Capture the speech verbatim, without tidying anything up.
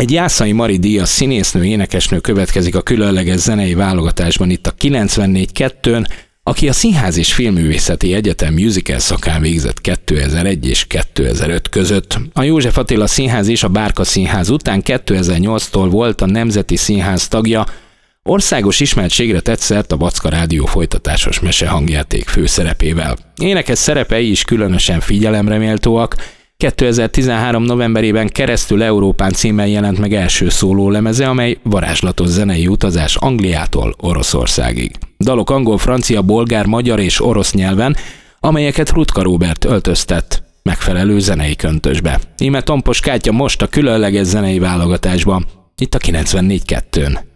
Egy Jászai Mari díjas színésznő, énekesnő következik a különleges zenei válogatásban itt a kilencvennégy kettőn, aki a Színház és Filmművészeti Egyetem musical szakán végzett kétezer-egy és kétezer-öt között. A József Attila Színház és a Bárka Színház után kétezer-nyolctól volt a Nemzeti Színház tagja, országos ismertségre tett szert a Vacka Rádió folytatásos mesehangjáték főszerepével. Énekes szerepei is különösen figyelemre méltóak. kétezer-tizenhárom novemberében Keresztül Európán címmel jelent meg első szólólemeze, amely varázslatos zenei utazás Angliától Oroszországig. Dalok angol, francia, bolgár, magyar és orosz nyelven, amelyeket Rutka Róbert öltöztett megfelelő zenei köntösbe. Íme Tompos Kátya most a különleges zenei válogatásban, itt a kilencvennégy kettőn.